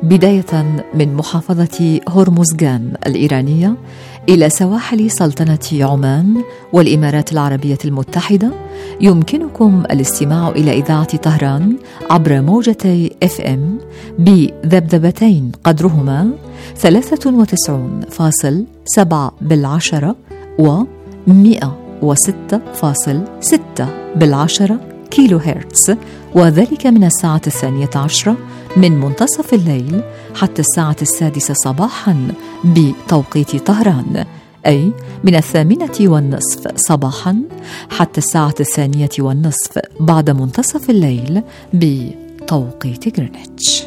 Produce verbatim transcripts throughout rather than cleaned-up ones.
بداية من محافظة هرمزغان الإيرانية إلى سواحل سلطنة عمان والإمارات العربية المتحدة، يمكنكم الاستماع إلى إذاعة طهران عبر موجتي إف إم بذبذبتين قدرهما ثلاثة وتسعين فاصل سبعة بالعشرة و مئة وستة فاصل ستة بالعشرة كيلو هرتز، وذلك من الساعة الثانية عشرة من منتصف الليل حتى الساعة السادسة صباحا بتوقيت طهران، أي من الثامنة والنصف صباحا حتى الساعة الثانية والنصف بعد منتصف الليل بتوقيت غرينتش.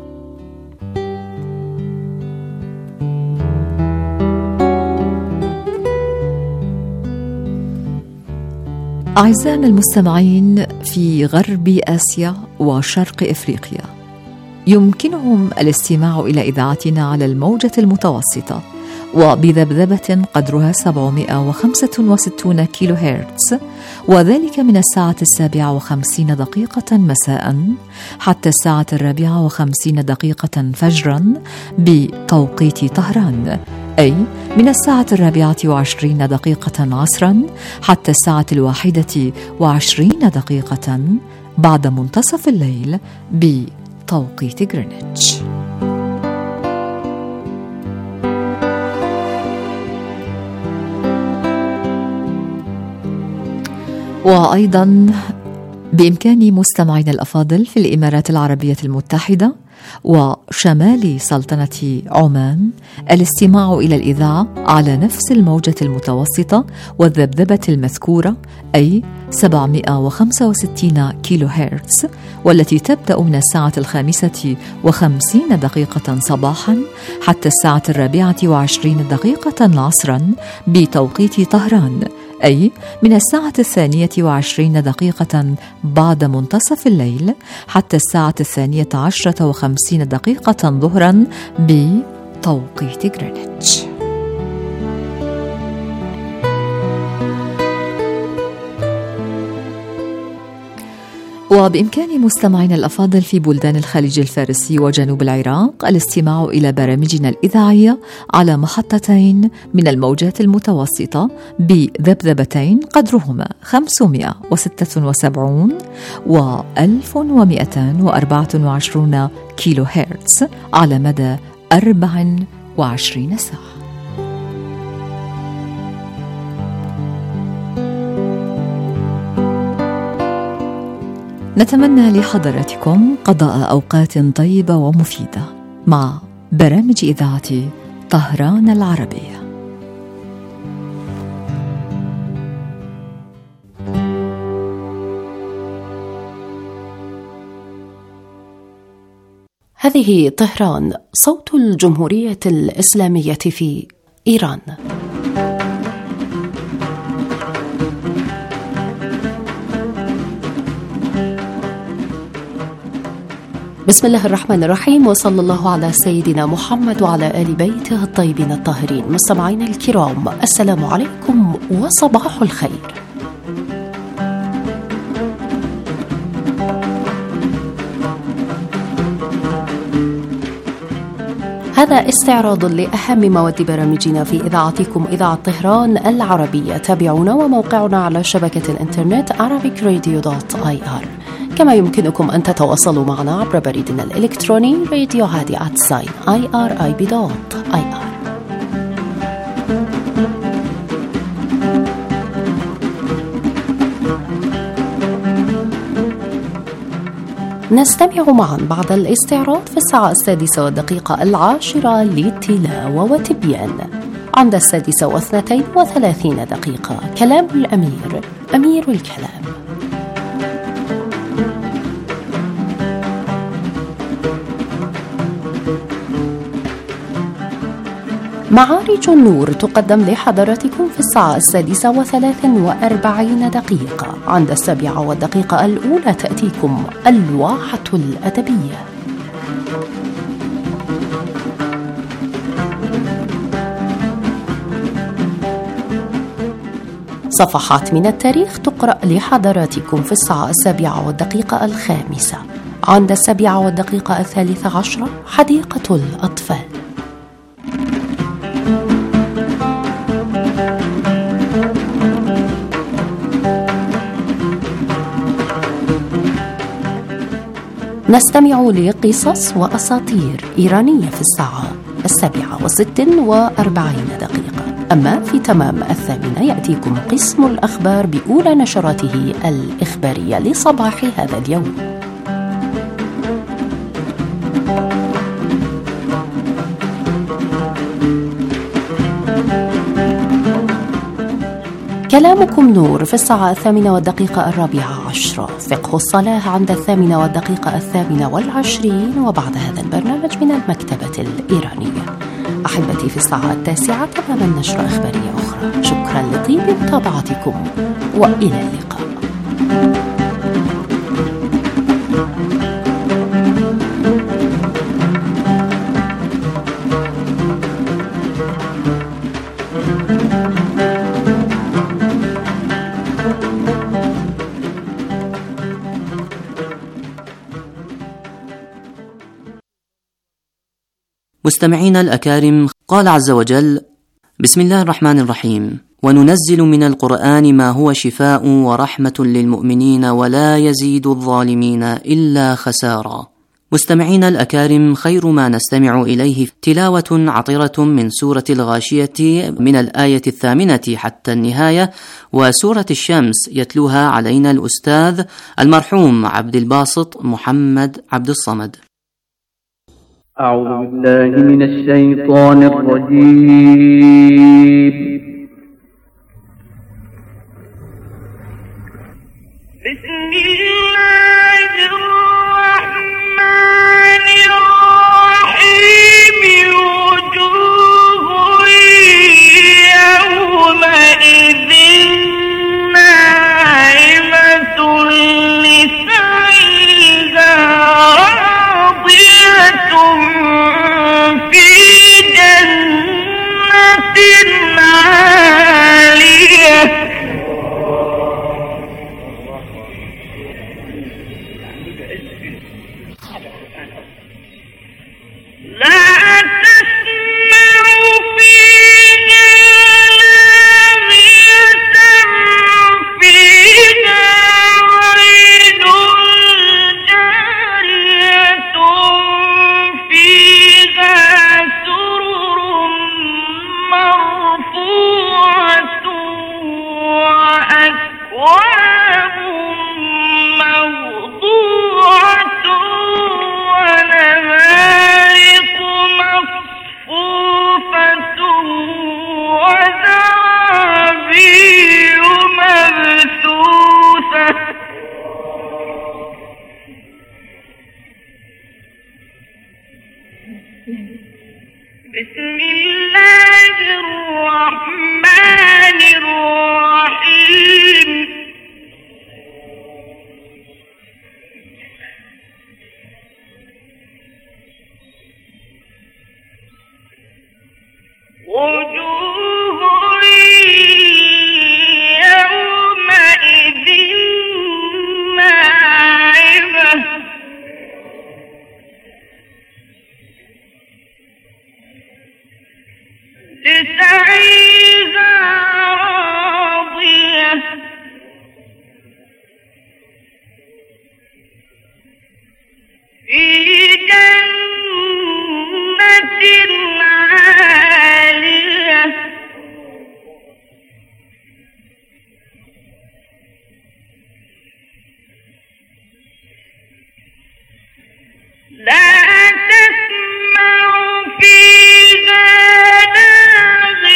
أعزائنا المستمعين في غرب آسيا وشرق إفريقيا، يمكنهم الاستماع إلى إذاعتنا على الموجة المتوسطة وبذبذبة قدرها سبعمائة وخمسة وستين كيلو هرتز، وذلك من الساعة السابعة وخمسين دقيقة مساء حتى الساعة الرابعة وخمسين دقيقة فجرا بتوقيت طهران، أي من الساعة الرابعة وعشرين دقيقة عصرا حتى الساعة الواحدة وعشرين دقيقة بعد منتصف الليل بتوقيت غرينتش. وأيضا بإمكان مستمعينا الأفاضل في الإمارات العربية المتحدة وشمال سلطنة عمان الاستماع إلى الإذاعة على نفس الموجة المتوسطة والذبذبة المذكورة، أي سبعمائة وخمسة وستين كيلو هرتز، والتي تبدأ من الساعة الخامسة وخمسين دقيقة صباحا حتى الساعة الرابعة وعشرين دقيقة عصرا بتوقيت طهران، أي من الساعة الثانية وعشرين دقيقة بعد منتصف الليل حتى الساعة الثانية عشرة وخمسين دقيقة ظهرا بتوقيت غرينتش. وبإمكان مستمعينا الأفاضل في بلدان الخليج الفارسي وجنوب العراق الاستماع إلى برامجنا الإذاعية على محطتين من الموجات المتوسطة بذبذبتين قدرهما خمسمائة وستة وسبعين و ألف ومئتين وأربعة وعشرين كيلو هرتز على مدى أربع وعشرين ساعة. نتمنى لحضراتكم قضاء أوقات طيبة ومفيدة مع برامج إذاعة طهران العربية. هذه طهران، صوت الجمهورية الإسلامية في إيران. بسم الله الرحمن الرحيم، وصلى الله على سيدنا محمد وعلى آل بيته الطيبين الطاهرين. مستمعينا الكرام، السلام عليكم وصباح الخير. هذا استعراض لأهم مواد برامجنا في إذاعتكم إذاعة طهران العربية. تابعونا وموقعنا على شبكة الإنترنت arabic radio dot i r. كما يمكنكم أن تتواصلوا معنا عبر بريدنا الإلكتروني راديو هادي آت ساين آي آر آي بي دوت آي آر. نستمع معا بعد الاستعراض في الساعة السادسة والدقيقة العاشرة للتلاوة وتبيان. عند السادسة واثنتين وثلاثين دقيقة كلام الأمير، أمير الكلام. معارج النور تقدم لحضراتكم في الساعة السادسة وثلاث وأربعين دقيقة. عند السابعة والدقيقة الأولى تأتيكم الواحة الأدبية. صفحات من التاريخ تقرأ لحضراتكم في الساعة السابعة والدقيقة الخامسة. عند السابعة والدقيقة الثالثة عشرة حديقة الأطفال. نستمع لقصص وأساطير إيرانية في الساعة السابعة وست وأربعين دقيقة. أما في تمام الثامنة يأتيكم قسم الأخبار بأولى نشراته الإخبارية لصباح هذا اليوم. كلامكم نور في الساعة الثامنة والدقيقة الرابعة عشرة. فقه الصلاة عند الثامنة والدقيقة الثامنة والعشرين. وبعد هذا البرنامج من المكتبة الإيرانية. أحبتي في الساعة التاسعة تماما نشرة إخبارية أخرى. شكرا لطيب متابعتكم وإلى اللقاء. مستمعينا الأكارم، قال عز وجل: بسم الله الرحمن الرحيم: وننزل من القرآن ما هو شفاء ورحمة للمؤمنين ولا يزيد الظالمين إلا خسارا. مستمعينا الأكارم، خير ما نستمع إليه تلاوة عطرة من سورة الغاشية من الآية الثامنة حتى النهاية، وسورة الشمس يتلوها علينا الأستاذ المرحوم عبد الباسط محمد عبد الصمد. أعوذ بالله من الشيطان الرجيم. بسم الله الرحمن الرحيم. وجوه يومئذ ناعمة لسعيها راضية في جنة عالية. لا تسمع فيها لاغية فيها عين جارية فيها سرر مرفوعة وأكواب موضوعة ونمارق مصفوفة وزرابي مبثوثة. بسم الله الرحمن الرحيم. وجوه يومئذ ناعمة لسعيها راضية في جنة عالية. لا تسمع فيها لاغية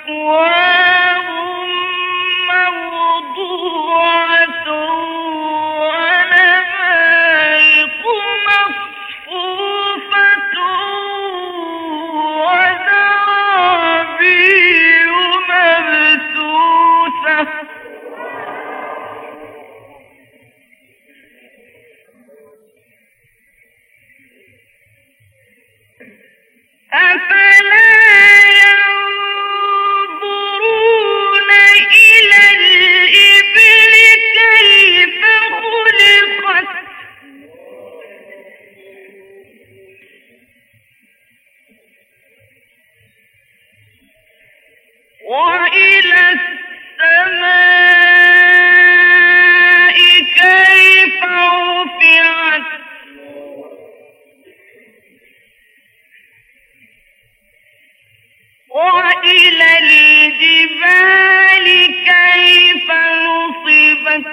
أكواب موضوعة ونمارق مصفوفة وزرابي مبثوثة أفلا ينظرون إلى الإبل كيف خلقت وإلى السماء كيف رفعت وإلى الجبال كيف نصبت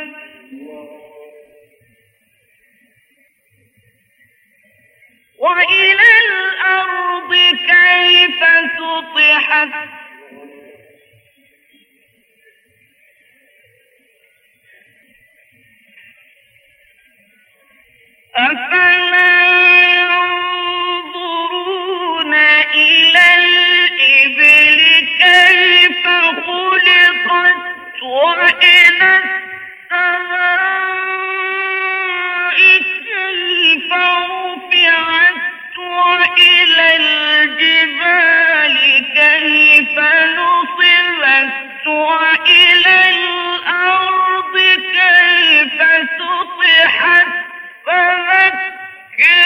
وإلى الأرض كيف سطحت أفلا ينظرون إلى الإبل كيف خلقت وإلى السماء كيف رفعت وإلى الجبال كيف نصبت وإلى الأرض كيف سطحت فذكر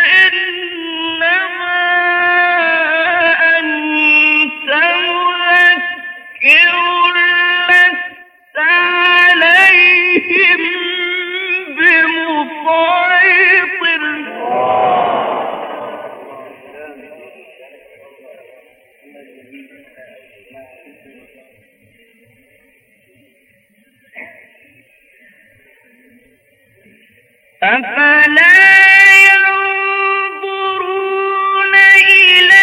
إنما أنت مذكر لست عليهم بمسيطر أفلا ينظرون إلى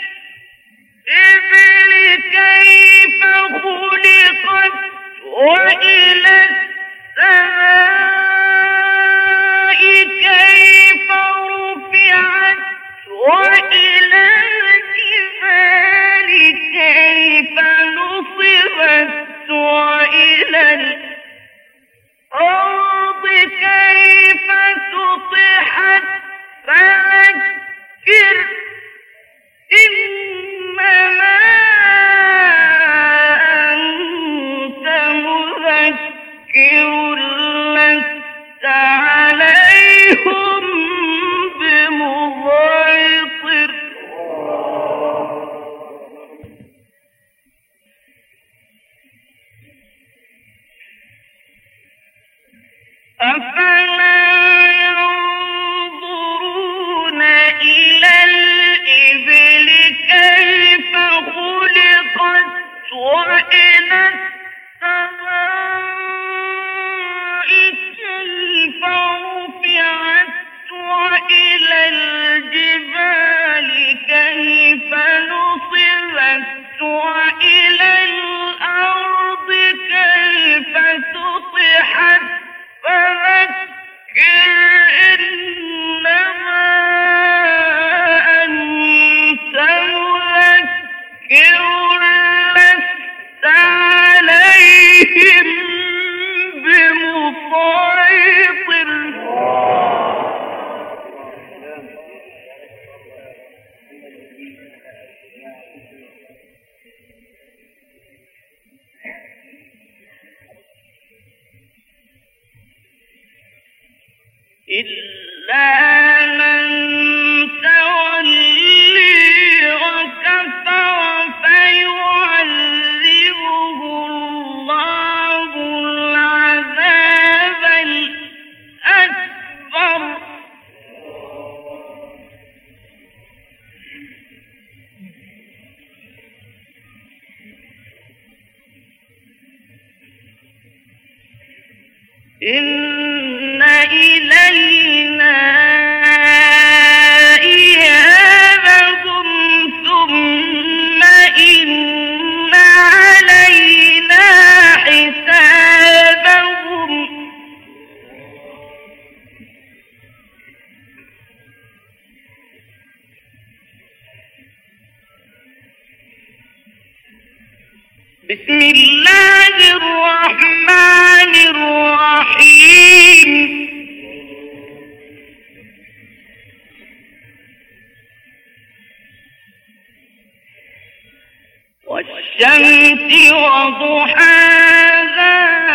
الإبل كيف خلقت وإلى السماء كيف رفعت وإلى الجبال كيف نصبت وإلى الأرض كيف سطحت فذكر إنما أنت مذكر لست عليهم بمسيطر أفلا ينظرون إلى الإبل كيف خلقت وإلى السماء كيف رفعت وإلى الجبال كيف نصبت وإلى الأرض كيف سطحت فذكر إنما أنت مذكر لست عليهم بمسيطر إلا من تولي وكفر فيعذبه الله العذاب الأكبر إن إلينا إيابهم ثم إن بسم الله الرحمن الرحيم والشمس وضحاها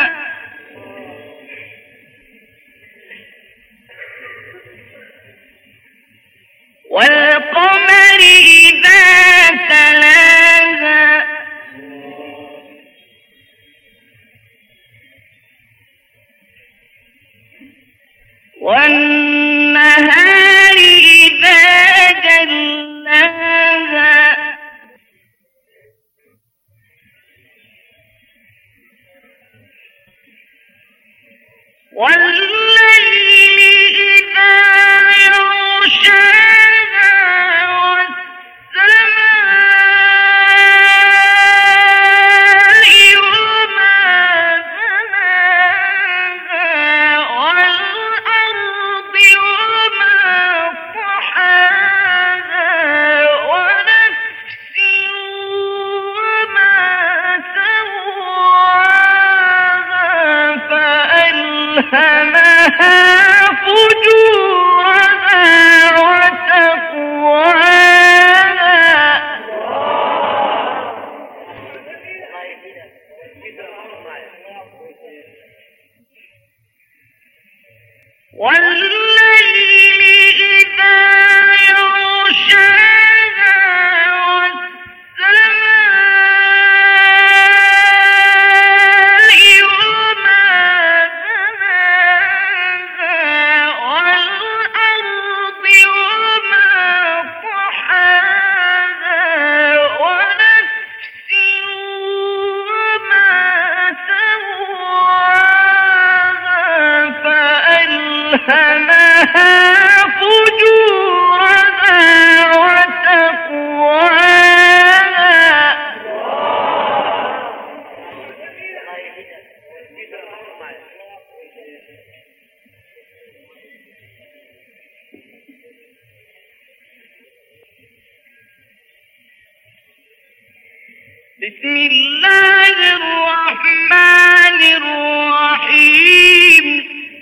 والقمر إذا تلاها والنهار إذا جلاها والليل إذا يغشاها والسماء وما بناها والأرض وما طحاها ونفس وما سواها فألهمها فجورها وتقواها والليل إذا يغشاها والسماء وما بناها والأرض وما طحاها ونفس وما سواها فألهمها فجورها وتقواها بسم الله الرحمن الرحيم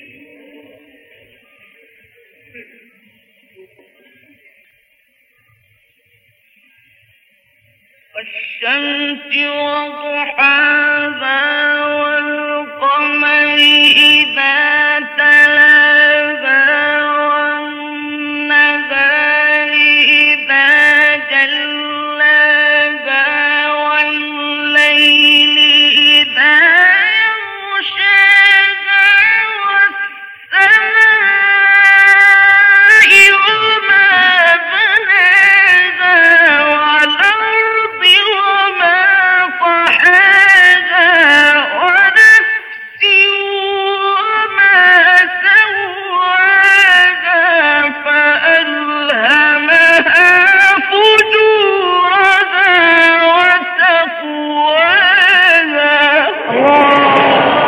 والشمس وضحاها والقمر إذا تلاها والنهار إذا جلاها والليل إذا يغشاها والسماء وما بناها والأرض وما طحاها ونفس وما سواها فألهمها فجورها وتقواها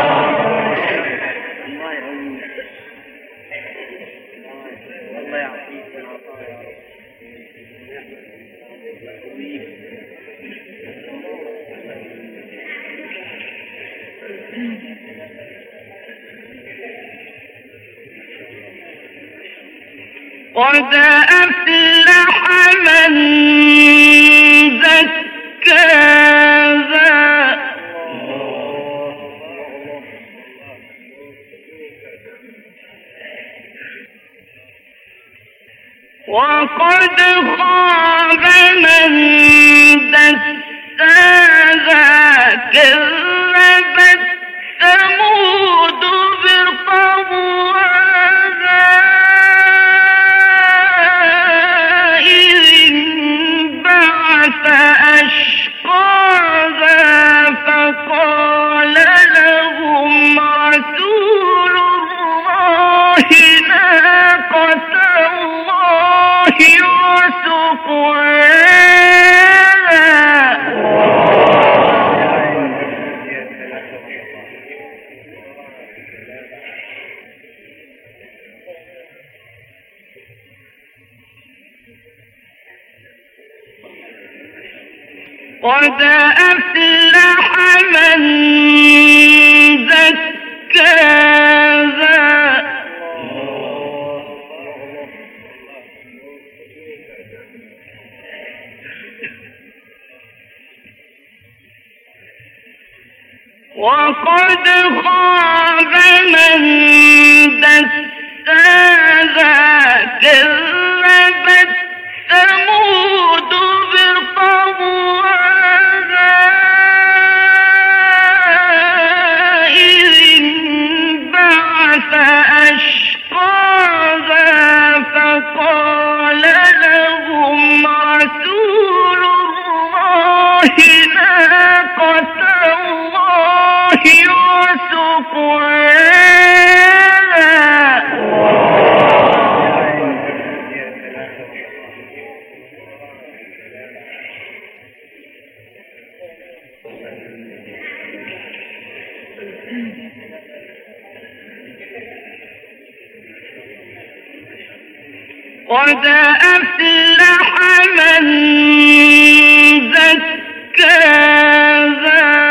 قد أفلح من زكاها وقد خاب من دساها كذبت ثمود بطغواها إذ انبعث أشقاها فقال لهم رسول الله ناقة الله وسقياها قد أفلح من زكاها وقد خاب من دساها كذبت ثمود بطغواها إذ انبعث أشقاها فقال لهم رسول الله ناقة الله وسقياها قد أفلح من زكاها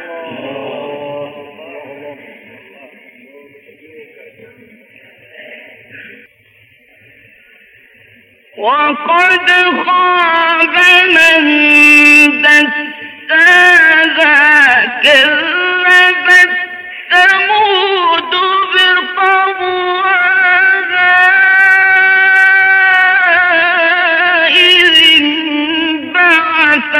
وقد خاب من دساها كذبت ثمود بطغواها إذ انبعث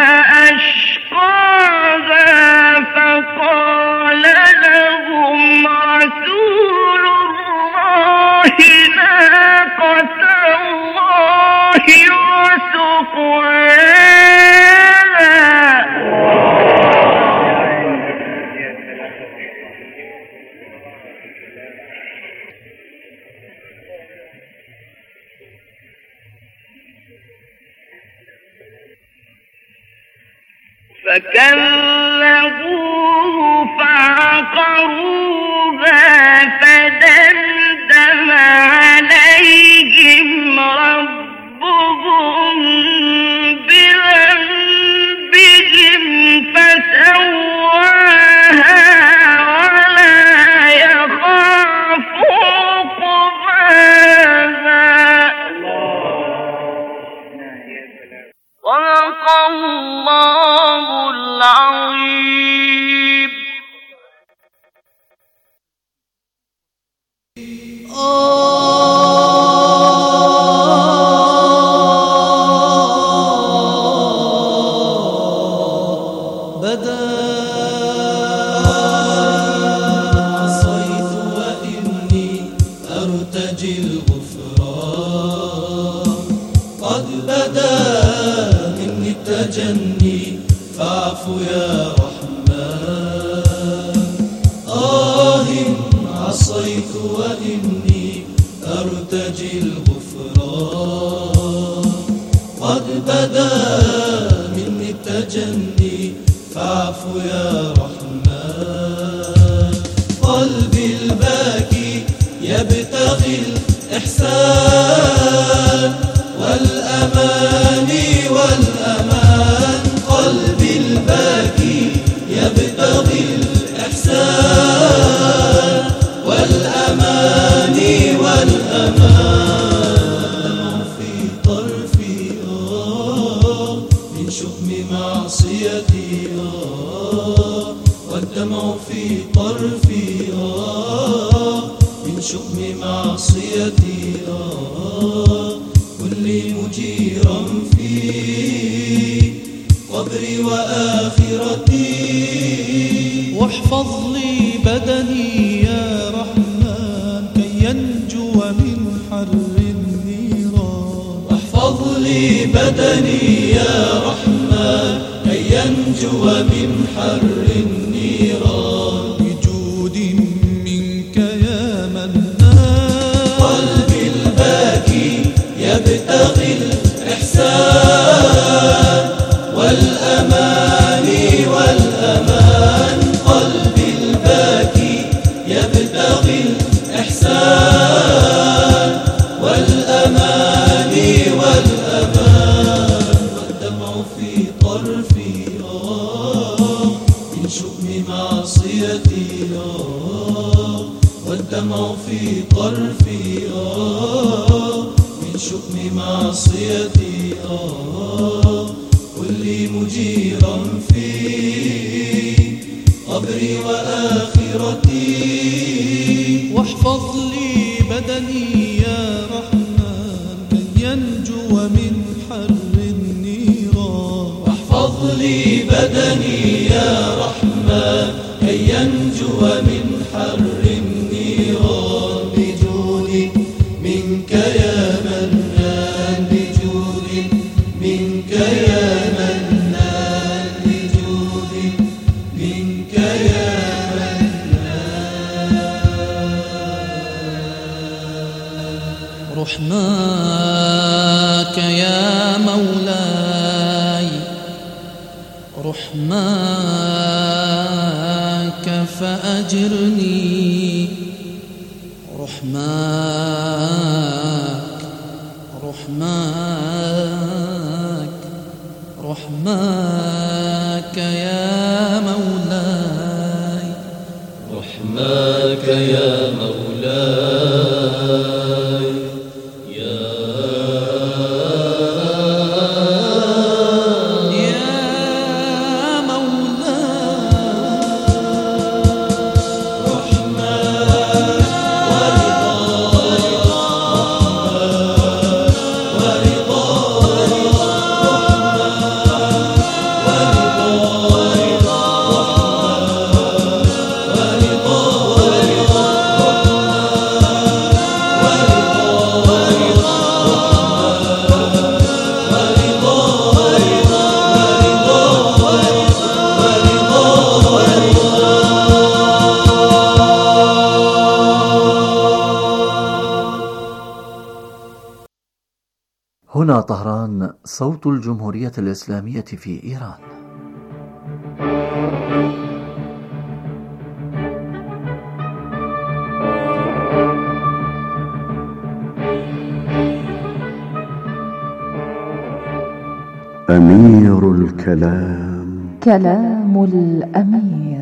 أشقاها فقال لهم رسول الله ناقة الله وسقياها فكذبوه فعقروها فدمدم عليهم ربهم بذنبهم فسواها ولا يخاف عقباها. صدق الله العظيم. بدا عصيت وإني أرتجي الغفران قد بدا مني التجني فاعف يا رحمن. آه عصيت وإني أرتجي الغفران قد بدا مني التجني فاعف يا رحمن. قلبي الباكي يبتغي الإحسان والأماني والأمان. قلبي الباكي يبتغي الإحسان والأماني والأمان. في طرفي آه من شؤم معصيتي آه والدمع في طرفي آه من شؤم معصيتي آه كلي مجيرا في قبري وآخرتي. واحفظ لي بدني يا رحمن كي ينجو من حر النيران. واحفظ لي بدني يا رحمن كي ينجو من حر النيران. بجود منك يا منان. قلبي الباكي يبتغي الإحسان والأماني والأمان. قلبي الباكي يبتغي الإحسان والأماني والأمان. والدمع في طرفي آه من شؤم معصيتي آه والدمع في طرفي آه من شؤم معصيتي آه قل لي مجيرا في قبري وآخرتي واحفظ لي بدني يا رحمن كي ينجو من حر النيران واحفظ لي بدني يا رحمن كي ينجو من حر النيران بجود منك يا منان بجود منك يا منان بجود منك يا رحماك يا مولاي رحماك فأجرني رحماك رحماك رحماك يا مولاي رحماك يا مولاي هنا طهران، صوت الجمهورية الإسلامية في إيران. أمير الكلام، كلام الأمير.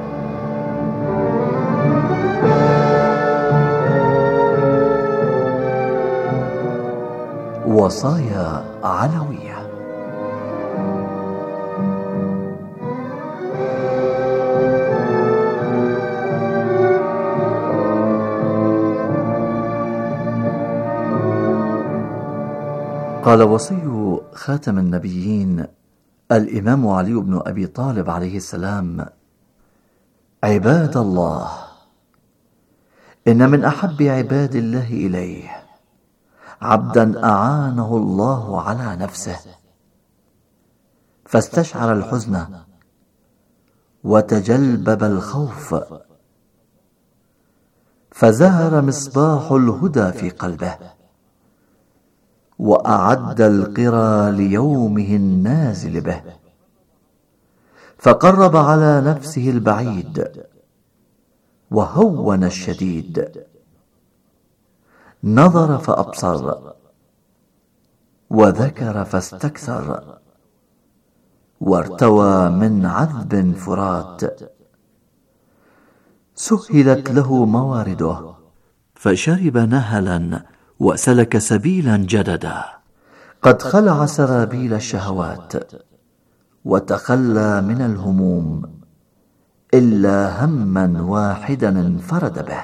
وصايا علوية. قال وصي خاتم النبيين الإمام علي بن أبي طالب عليه السلام: عباد الله، إن من أحب عباد الله إليه عبدا أعانه الله على نفسه فاستشعر الحزن وتجلبب الخوف، فزهر مصباح الهدى في قلبه، وأعد القرى ليومه النازل به، فقرب على نفسه البعيد وهون الشديد، نظر فأبصر وذكر فاستكثر، وارتوى من عذب فرات، سهلت له موارده، فشرب نهلا وسلك سبيلا جددا، قد خلع سرابيل الشهوات وتخلى من الهموم، إلا هما واحدا انفرد به،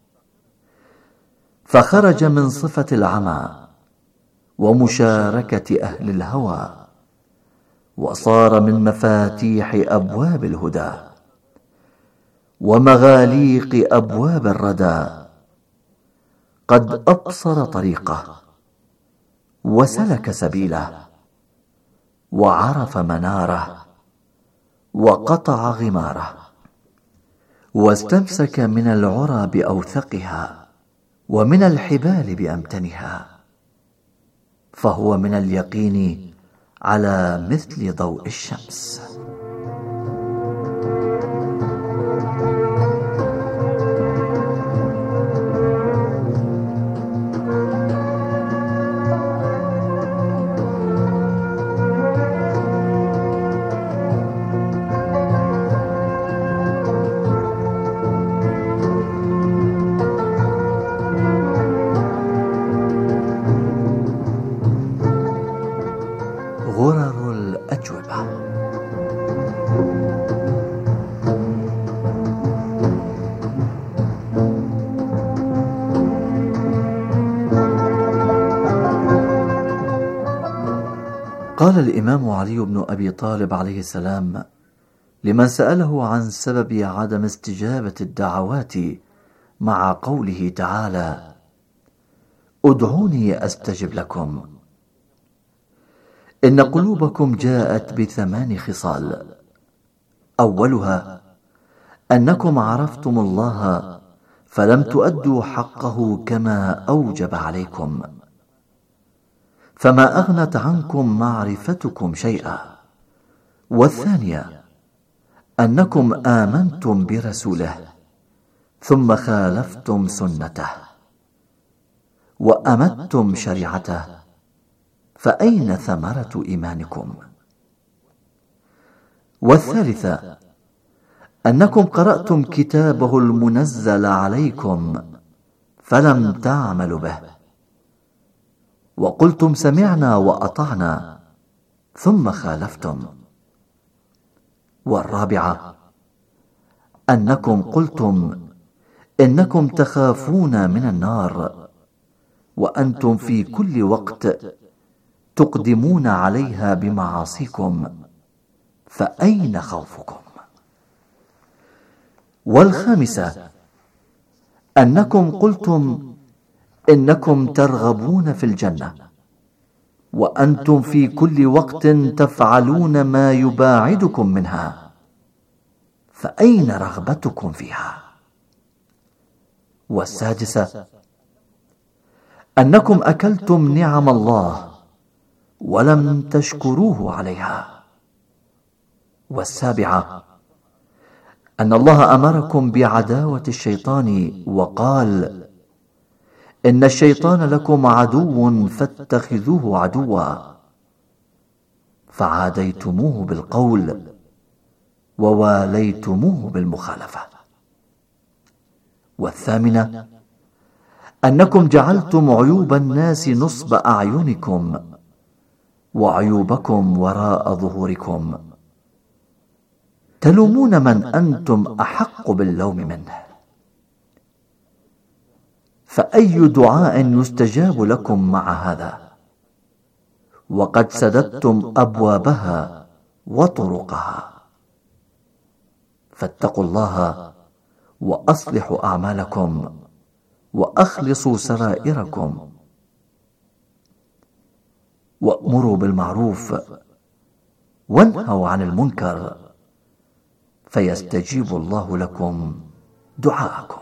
فخرج من صفة العمى ومشاركة أهل الهوى، وصار من مفاتيح أبواب الهدى ومغاليق أبواب الردى، قد أبصر طريقه وسلك سبيله، وعرف مناره وقطع غماره، واستمسك من العرى بأوثقها ومن الحبال بأمتنها، فهو من اليقين على مثل ضوء الشمس. قال الإمام علي بن أبي طالب عليه السلام لمن سأله عن سبب عدم استجابة الدعوات مع قوله تعالى: ادعوني أستجب لكم: إن قلوبكم جاءت بثمان خصال، أولها أنكم عرفتم الله فلم تؤدوا حقه كما أوجب عليكم، فما أغنت عنكم معرفتكم شيئا. والثانية أنكم آمنتم برسوله ثم خالفتم سنته وأمتم شريعته، فأين ثمرة إيمانكم؟ والثالثة أنكم قرأتم كتابه المنزل عليكم فلم تعملوا به، وقلتم سمعنا وأطعنا ثم خالفتم. والرابعة أنكم قلتم إنكم تخافون من النار وأنتم في كل وقت تقدمون عليها بمعاصيكم، فأين خوفكم؟ والخامسة أنكم قلتم إنكم ترغبون في الجنة وأنتم في كل وقت تفعلون ما يباعدكم منها، فأين رغبتكم فيها؟ والسادسة أنكم أكلتم نعم الله ولم تشكروه عليها. والسابعة أن الله أمركم بعداوة الشيطان وقال: إن الشيطان لكم عدو فاتخذوه عدوا، فعاديتموه بالقول وواليتموه بالمخالفة. والثامنة أنكم جعلتم عيوب الناس نصب أعينكم وعيوبكم وراء ظهوركم، تلومون من أنتم أحق باللوم منه، فأي دعاء يستجاب لكم مع هذا وقد سددتم أبوابها وطرقها؟ فاتقوا الله وأصلحوا أعمالكم وأخلصوا سرائركم، وأمروا بالمعروف وانهوا عن المنكر، فيستجيب الله لكم دعاءكم.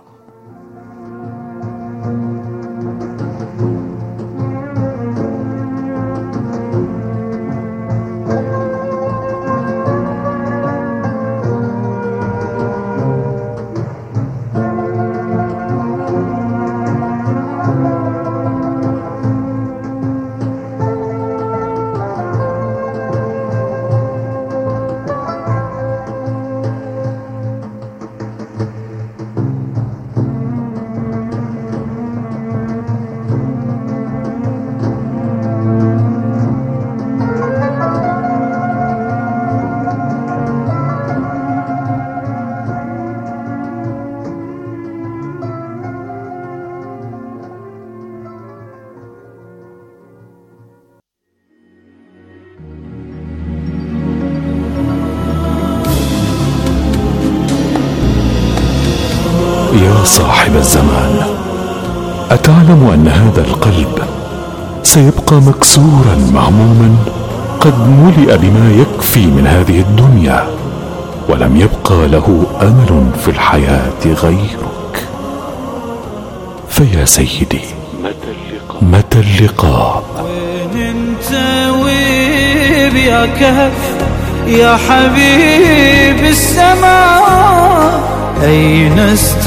يا صاحب الزمان، أتعلم أن هذا القلب سيبقى مكسورا مهموما قد ملئ بما يكفي من هذه الدنيا، ولم يبقى له أمل في الحياة غيرك؟ فيا سيدي، متى اللقاء؟ وين انت وين يا كهف يا حبيب السماء؟ أين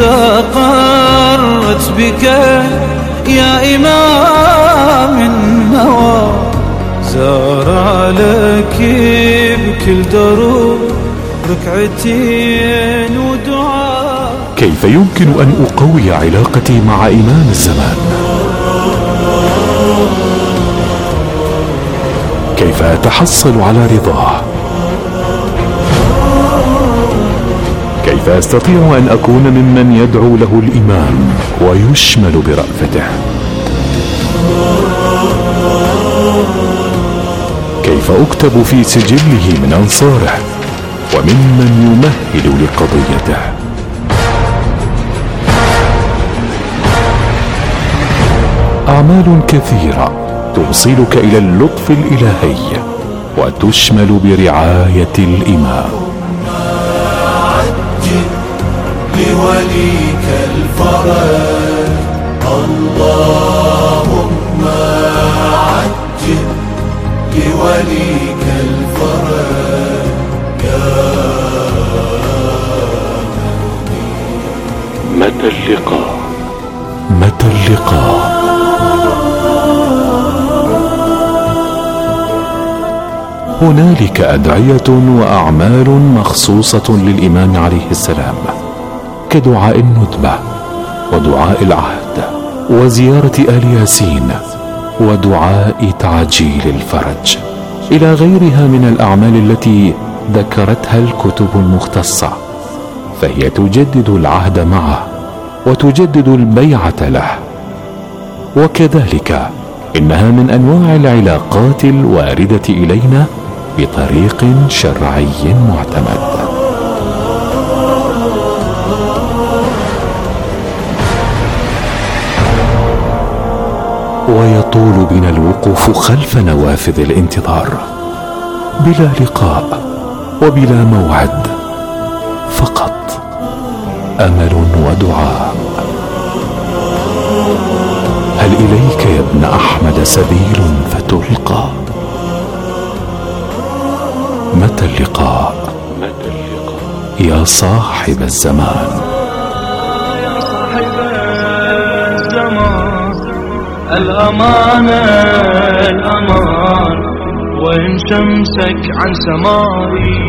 استقرت بك يا إمام النوى؟ زار لك بكل دروب ركعتين ودعاء. كيف يمكن أن أقوي علاقتي مع إمام الزمان؟ كيف أتحصل على رضاه؟ كيف أستطيع أن أكون ممن يدعو له الإمام ويشمل برأفته؟ كيف أكتب في سجله من أنصاره وممن يمهل لقضيته. أعمال كثيرة توصلك إلى اللطف الإلهي وتشمل برعاية الإمام. عجل لوليك الفرج، اللهم عجل لوليك الفرج يا متى اللقاء؟ متى اللقاء؟ هنالك أدعية وأعمال مخصوصة للإمام عليه السلام، كدعاء الندبة ودعاء العهد وزيارة آل ياسين ودعاء تعجيل الفرج، إلى غيرها من الأعمال التي ذكرتها الكتب المختصة، فهي تجدد العهد معه وتجدد البيعة له. وكذلك إنها من أنواع العلاقات الواردة إلينا بطريق شرعي معتمد. ويطول بنا الوقوف خلف نوافذ الانتظار بلا لقاء وبلا موعد، فقط أمل ودعاء. هل إليك يا ابن أحمد سبيل فتلقى؟ متى اللقاء؟ يا صاحب الزمان. يا صاحب الزمان، الأمانة الأمان، وإن شمسك عن سمائي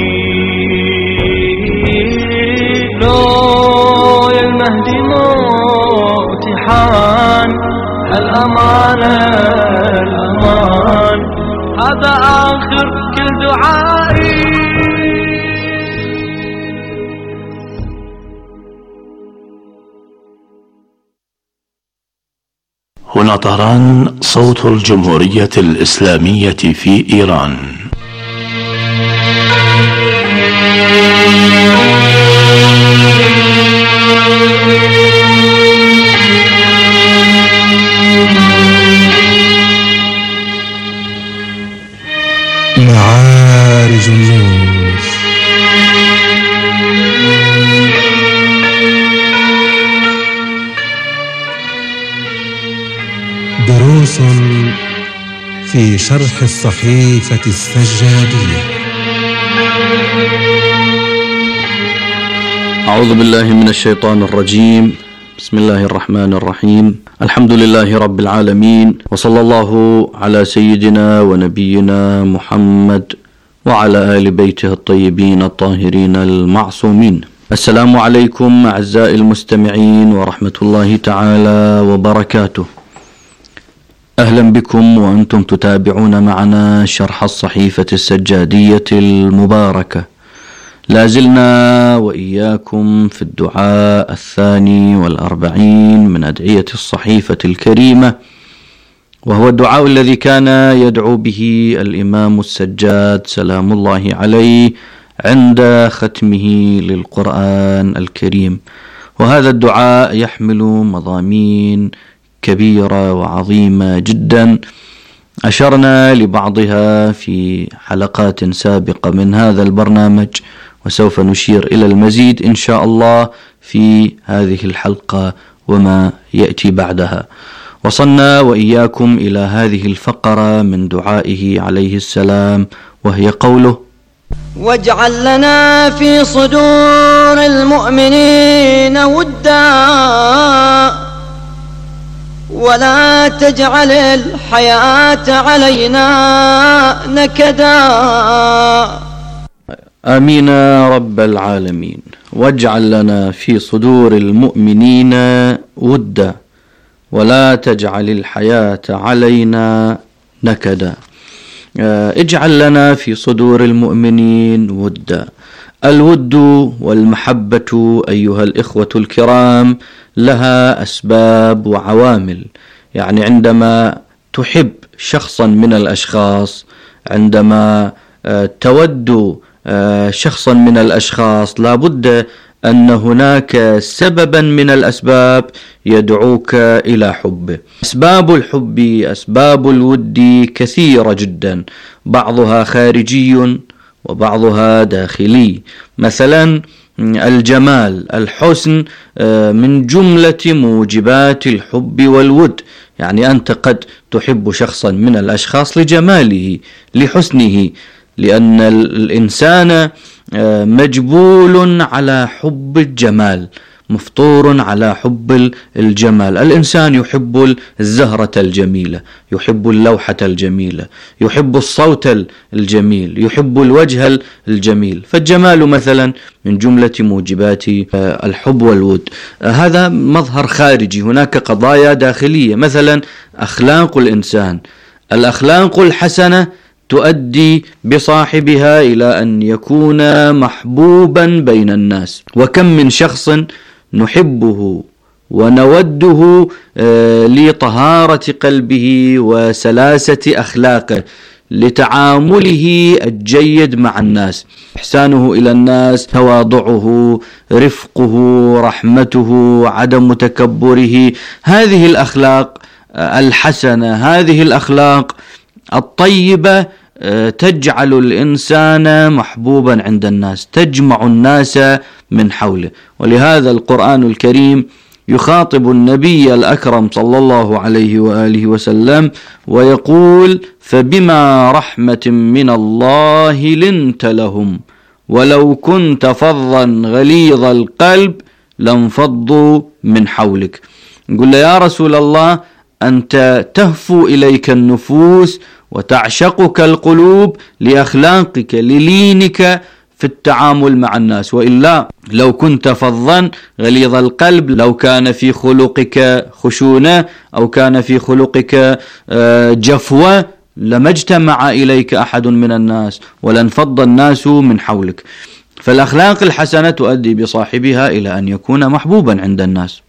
لو يا المهدي موتي حان. الأمانة الأمان، هذا آخر كل دعائي. هنا طهران، صوت الجمهورية الإسلامية في إيران. معارج النور، دروس في شرح الصحيفة السجادية. أعوذ بالله من الشيطان الرجيم، بسم الله الرحمن الرحيم، الحمد لله رب العالمين، وصلى الله على سيدنا ونبينا محمد وعلى آل بيته الطيبين الطاهرين المعصومين. السلام عليكم أعزائي المستمعين ورحمة الله تعالى وبركاته. أهلا بكم وأنتم تتابعون معنا شرح الصحيفة السجادية المباركة. لازلنا وإياكم في الدعاء الثاني والأربعين من أدعية الصحيفة الكريمة، وهو الدعاء الذي كان يدعو به الإمام السجاد سلام الله عليه عند ختمه للقرآن الكريم. وهذا الدعاء يحمل مضامين كبيرة وعظيمة جدا، أشرنا لبعضها في حلقات سابقة من هذا البرنامج، وسوف نشير إلى المزيد إن شاء الله في هذه الحلقة وما يأتي بعدها. وصلنا وإياكم إلى هذه الفقرة من دعائه عليه السلام، وهي قوله: واجعل لنا في صدور المؤمنين ودا ولا تجعل الحياة علينا نكدا. آمين رب العالمين. واجعل لنا في صدور المؤمنين ودا ولا تجعل الحياة علينا نكدا. اجعل لنا في صدور المؤمنين ودا. الود والمحبة أيها الإخوة الكرام لها أسباب وعوامل. يعني عندما تحب شخصا من الأشخاص عندما تود شخصا من الأشخاص لا بد أن هناك سببا من الأسباب يدعوك إلى حبه. أسباب الحب، أسباب الود كثيرة جدا، بعضها خارجي وبعضها داخلي. مثلا الجمال، الحسن من جملة موجبات الحب والود. يعني أنت قد تحب شخصا من الأشخاص لجماله، لحسنه، لأن الإنسان مجبول على حب الجمال، مفطور على حب الجمال. الإنسان يحب الزهرة الجميلة، يحب اللوحة الجميلة، يحب الصوت الجميل، يحب الوجه الجميل. فالجمال مثلا من جملة موجبات الحب والود. هذا مظهر خارجي. هناك قضايا داخلية، مثلا أخلاق الإنسان. الأخلاق الحسنة تؤدي بصاحبها إلى أن يكون محبوبا بين الناس. وكم من شخص نحبه ونوده لطهارة قلبه وسلاسة أخلاقه، لتعامله الجيد مع الناس، إحسانه إلى الناس، تواضعه، رفقه، رحمته، عدم تكبره. هذه الأخلاق الحسنة، هذه الأخلاق الطيبة تجعل الإنسان محبوبا عند الناس، تجمع الناس من حوله. ولهذا القرآن الكريم يخاطب النبي الأكرم صلى الله عليه وآله وسلم ويقول: فبما رحمة من الله لنت لهم ولو كنت فظا غليظ القلب لانفضوا من حولك. نقول له يا رسول الله، أنت تهفو إليك النفوس وتعشقك القلوب لأخلاقك، للينك في التعامل مع الناس، وإلا لو كنت فظا غليظ القلب، لو كان في خلقك خشونة أو كان في خلقك جفوة، لما اجتمع إليك أحد من الناس ولانفض الناس من حولك. فالأخلاق الحسنة تؤدي بصاحبها إلى أن يكون محبوبا عند الناس.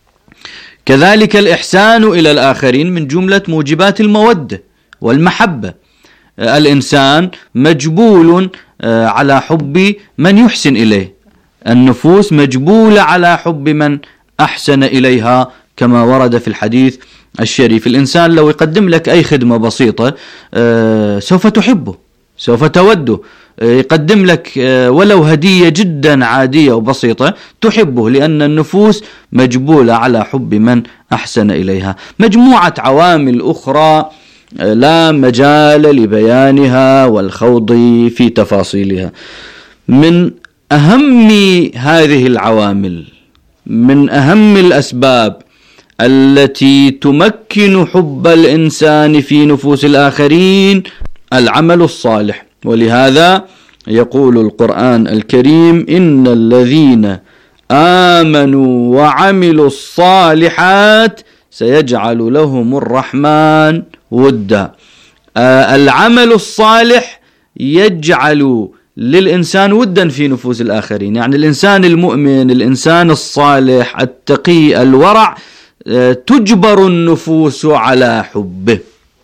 كذلك الإحسان إلى الآخرين من جملة موجبات المودة والمحبة. الإنسان مجبول على حب من يحسن إليه، النفوس مجبولة على حب من أحسن إليها، كما ورد في الحديث الشريف. الإنسان لو يقدم لك أي خدمة بسيطة سوف تحبه، سوف توده. يقدم لك ولو هدية جدا عادية وبسيطة تحبه، لأن النفوس مجبولة على حب من أحسن إليها. مجموعة عوامل أخرى لا مجال لبيانها والخوض في تفاصيلها. من أهم هذه العوامل، من أهم الأسباب التي تمكن حب الإنسان في نفوس الآخرين العمل الصالح. ولهذا يقول القرآن الكريم: إن الذين آمنوا وعملوا الصالحات سيجعل لهم الرحمن ودا. آه العمل الصالح يجعل للإنسان ودا في نفوس الآخرين. يعني الإنسان المؤمن، الإنسان الصالح التقي الورع، آه تجبر النفوس على حبه.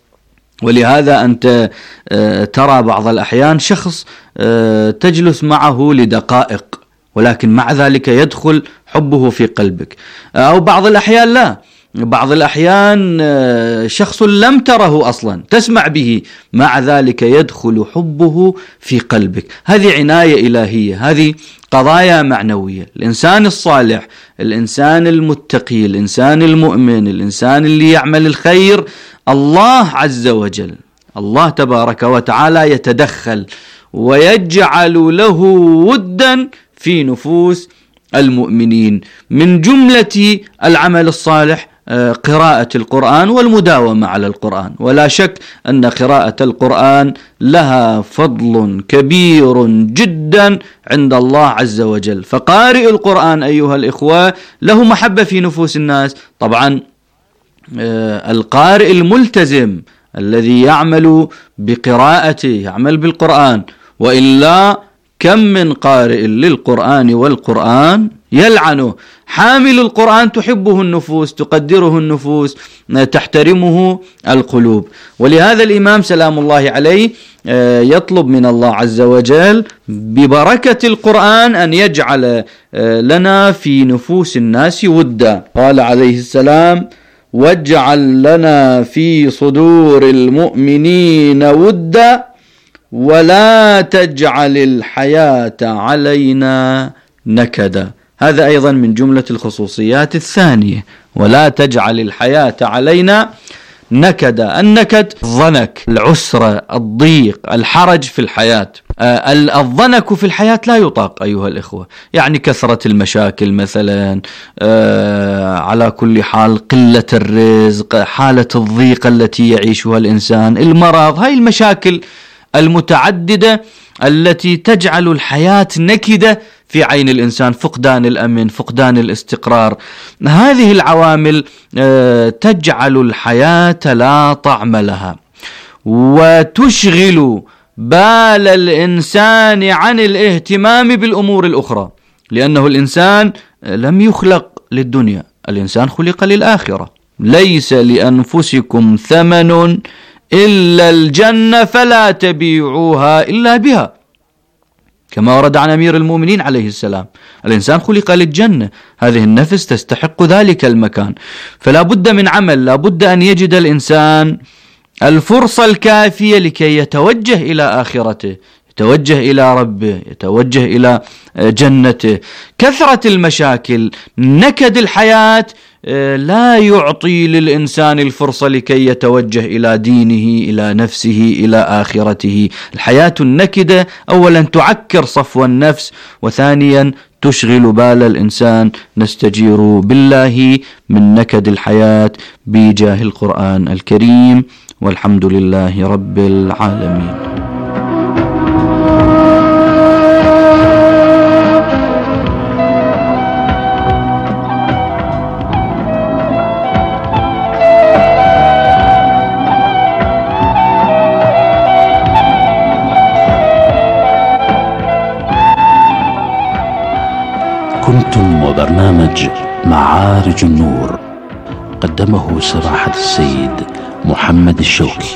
ولهذا أنت آه ترى بعض الأحيان شخص آه تجلس معه لدقائق، ولكن مع ذلك يدخل حبه في قلبك. آه أو بعض الأحيان لا، بعض الأحيان شخص لم تره أصلا، تسمع به، مع ذلك يدخل حبه في قلبك. هذه عناية إلهية، هذه قضايا معنوية. الإنسان الصالح، الإنسان المتقي، الإنسان المؤمن، الإنسان اللي يعمل الخير، الله عز وجل، الله تبارك وتعالى يتدخل ويجعل له ودا في نفوس المؤمنين. من جملة العمل الصالح قراءة القرآن والمداومة على القرآن. ولا شك أن قراءة القرآن لها فضل كبير جدا عند الله عز وجل. فقارئ القرآن أيها الإخوة له محبة في نفوس الناس. طبعا القارئ الملتزم الذي يعمل بقراءته، يعمل بالقرآن، وإلا كم من قارئ للقرآن والقرآن يلعنه. حامل القرآن تحبه النفوس، تقدره النفوس، تحترمه القلوب. ولهذا الإمام سلام الله عليه يطلب من الله عز وجل ببركة القرآن أن يجعل لنا في نفوس الناس ودا. قال عليه السلام: واجعل لنا في صدور المؤمنين ودا ولا تجعل الحياة علينا نكدا. هذا أيضا من جملة الخصوصيات الثانية، ولا تجعل الحياة علينا نكدا. النكد الضنك، العسرة، الضيق، الحرج في الحياة. آه الضنك في الحياة لا يطاق أيها الإخوة، يعني كثرة المشاكل مثلا، آه على كل حال قلة الرزق، حالة الضيق التي يعيشها الإنسان، المرض، هاي المشاكل المتعددة التي تجعل الحياة نكدة في عين الإنسان، فقدان الأمن، فقدان الاستقرار. هذه العوامل تجعل الحياة لا طعم لها، وتشغل بال الإنسان عن الاهتمام بالأمور الأخرى، لأنه الإنسان لم يخلق للدنيا، الإنسان خلق للآخرة. ليس لأنفسكم ثمن إلا الجنة فلا تبيعوها إلا بها، كما ورد عن أمير المؤمنين عليه السلام. الإنسان خلق للجنة، هذه النفس تستحق ذلك المكان، فلا بد من عمل، لا بد أن يجد الإنسان الفرصة الكافية لكي يتوجه إلى آخرته، يتوجه إلى ربه، يتوجه إلى جنته. كثرة المشاكل، نكد الحياة لا يعطي للإنسان الفرصة لكي يتوجه إلى دينه، إلى نفسه، إلى آخرته. الحياة النكدة أولا تعكر صفو النفس، وثانيا تشغل بال الإنسان. نستجير بالله من نكد الحياة بجاه القرآن الكريم، والحمد لله رب العالمين. كنتم وبرنامج معارج النور، قدمه سماحة السيد محمد الشوقي.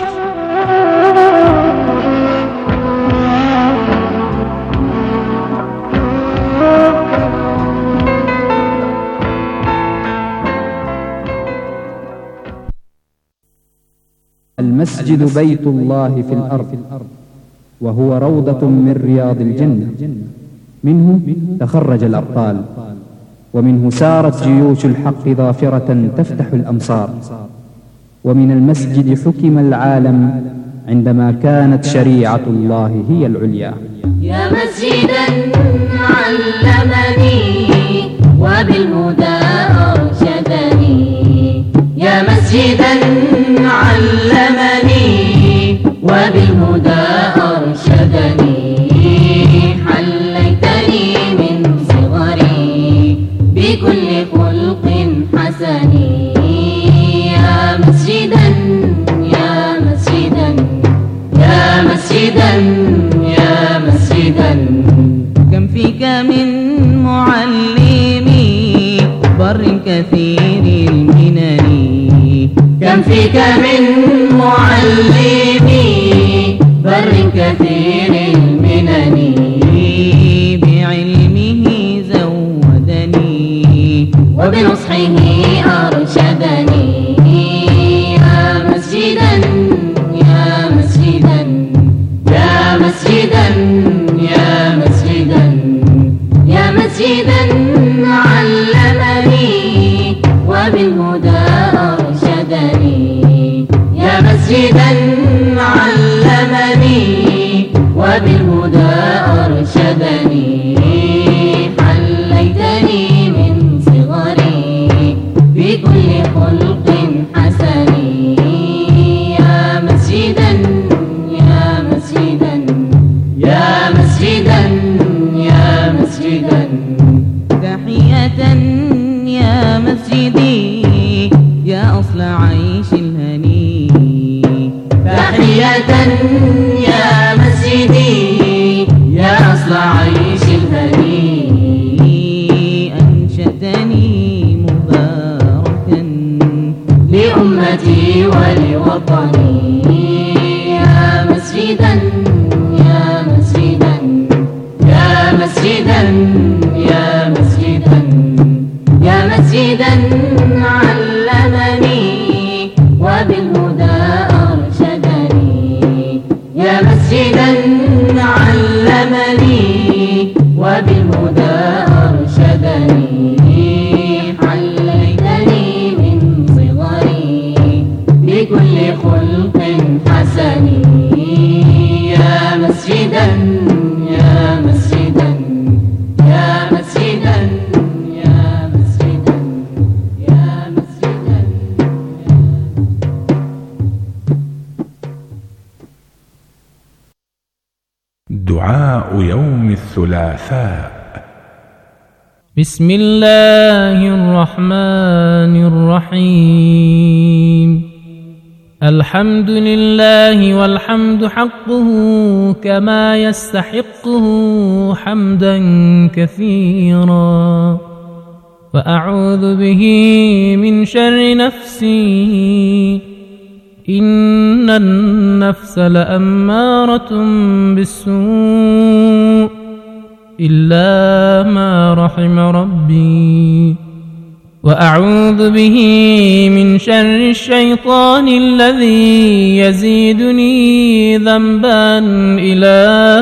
المسجد بيت الله في الأرض، وهو روضة من رياض الجنة. منه تخرج الأبطال، ومنه سارت جيوش الحق ظافرة تفتح الأمصار. ومن المسجد حكم العالم عندما كانت شريعة الله هي العليا. يا مسجدا علمني وبالهدى أرشدني، يا مسجدا علمني وبالهدى أرشدني، حليتني من صغري بكل خلق حسن. يا مسجدا يا مسجدا يا مسجدا يا مسجدا، كم فيك من معلم بر كثير المنن، كم فيك من معلم بر كثير المنن، بعلمه زودني وبنصحه أرشدني. يا مسجدا يا مسجدا يا مسجدا يا مسجدا يا مسجدا علمني وبالهدى أرشدني، يا مسجدا علمني وبالهدى أرشدني، حليتني من صغري بكل خلق حسن. يا مسجدا يا مسجدا يا مسجدا يا مسجدا، مسجدا يا مسجدا يا مسجدا علمني وبالهدى أرشدني يا مسجدا علمني وبالهدى أرشدني عليتني من صغري بكل خلق حسن يا مسجدا يا مسجدا يا مسجدا يا مسجدا يا مسجدا دعاء يوم الثلاثاء. بسم الله الرحمن الرحيم. الحمد لله والحمد حقه كما يستحقه حمدا كثيرا، وأعوذ به من شر نفسي إن النفس لأمارة بالسوء إلا ما رحم ربي، وأعوذ به من شر الشيطان الذي يزيدني ذنبا إلى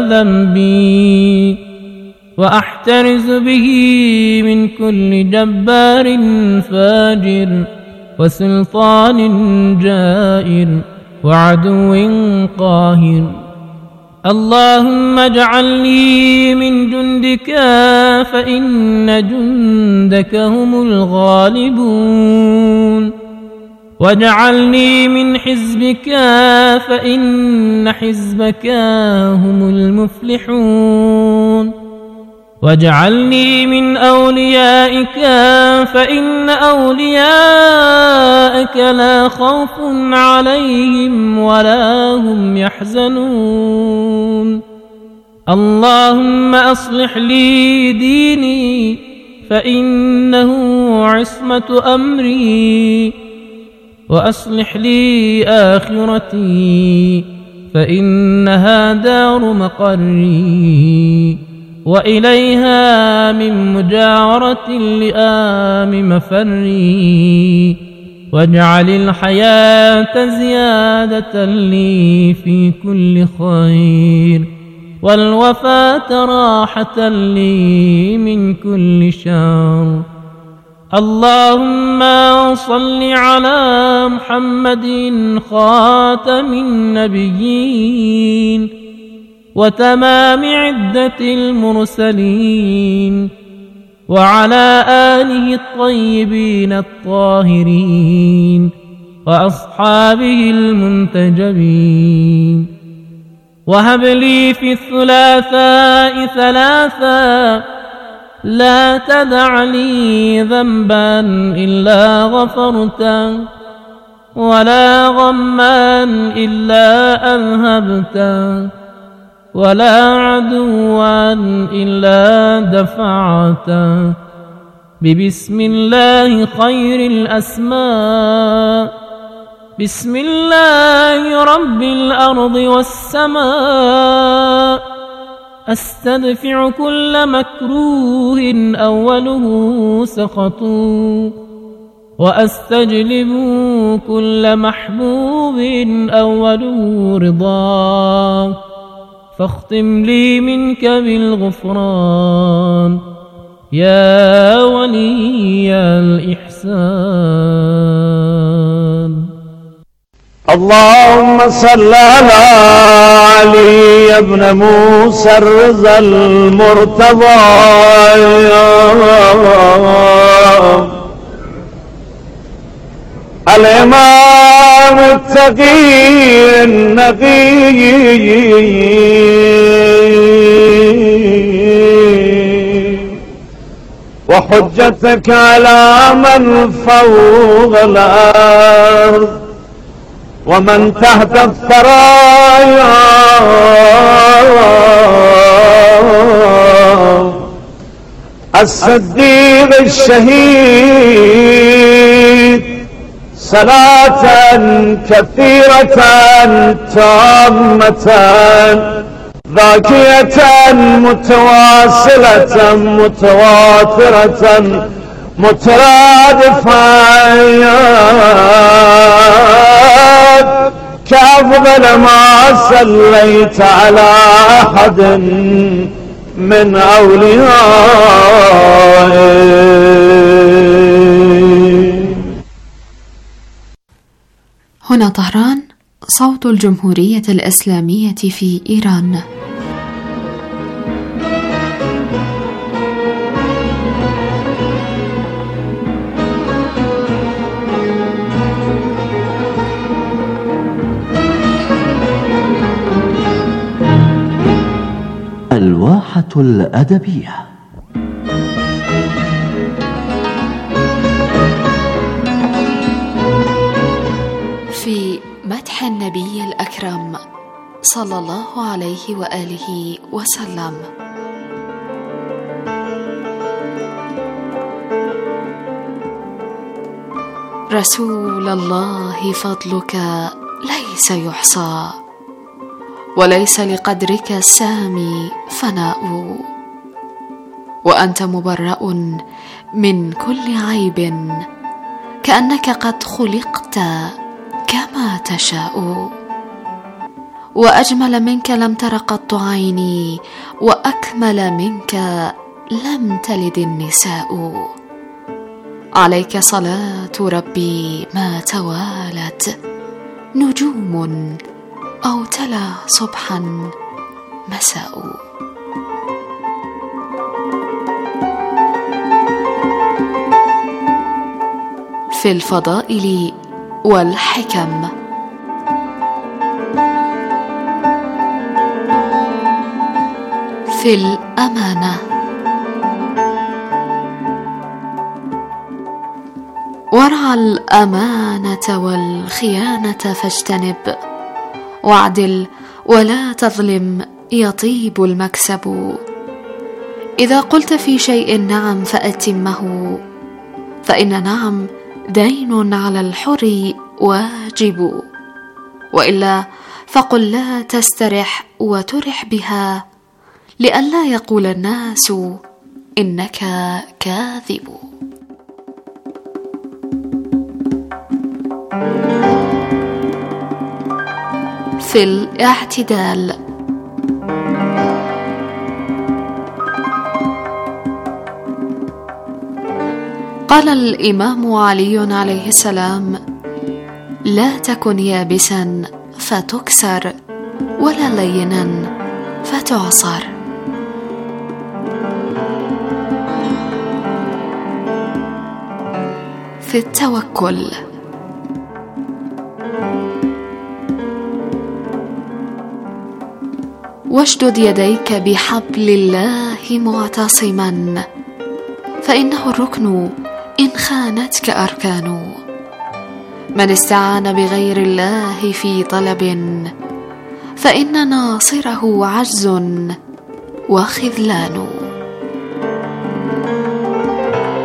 ذنبي، وأحترز به من كل جبار فاجر وسلطان جائر وعدو قاهر. اللهم اجعلني من جندك فإن جندك هم الغالبون، واجعلني من حزبك فإن حزبك هم المفلحون، واجعلني من أوليائك فإن أوليائك لا خوف عليهم ولا هم يحزنون. اللهم أصلح لي ديني فإنه عصمة أمري، وأصلح لي آخرتي فإنها دار مقري، وإليها من مجاورة اللئام مفري، واجعل الحياة زيادة لي في كل خير، والوفاة راحة لي من كل شر. اللهم صل على محمد خاتم النبيين وتمام عدة المرسلين، وعلى آله الطيبين الطاهرين وأصحابه المنتجبين. وهب لي في الثلاثاء ثلاثا لا تدع لي ذنبا إلا غفرته، ولا غما إلا أذهبته، ولا عدوا إلا دفعته، ببسم الله خير الأسماء، بسم الله رب الأرض والسماء، أستدفع كل مكروه أوله سخط، وأستجلب كل محبوب أوله رضا، فاختم لي منك بالغفران يا ولي الإحسان. اللهم صل على علي بن موسى الرضا المرتضى الإمام التقي النقي وحجتك على من فوق الأرض ومن تحت الثرايا، الصديق الشهيد، صلاة كثيرة تامة ذاكية متواصلة متواترة مترادفة كأفضل ما صليت على أحد من أوليائي. هنا طهران، صوت الجمهورية الإسلامية في إيران. الواحة الأدبية. في مدح النبي الأكرم صلى الله عليه وآله وسلم. رسول الله فضلك ليس يحصى، وليس لقدرك السامي فناء، وأنت مبرأ من كل عيب، كأنك قد خلقت كما تشاء. وأجمل منك لم تر قط عيني، وأكمل منك لم تلد النساء. عليك صلاة ربي ما توالت نجوم، أو تلا صبحا مساء. في الفضائل والحكم. في الأمانة. وارعى الأمانة والخيانة فاجتنب، واعدل ولا تظلم يطيب المكسب. إذا قلت في شيء نعم فأتمه، فإن نعم دين على الحر واجب، وإلا فقل لا تسترح وترح بها، لئلا يقول الناس إنك كاذب. في الاعتدال. قال الإمام علي عليه السلام: لا تكن يابسا فتكسر، ولا لينا فتعصر. في التوكل. واشدد يديك بحبل الله معتصما، فإنه الركن إن خانتك أركان. من استعان بغير الله في طلب، فإن ناصره عجز وخذلان.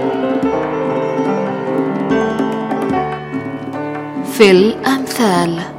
في الأمثال.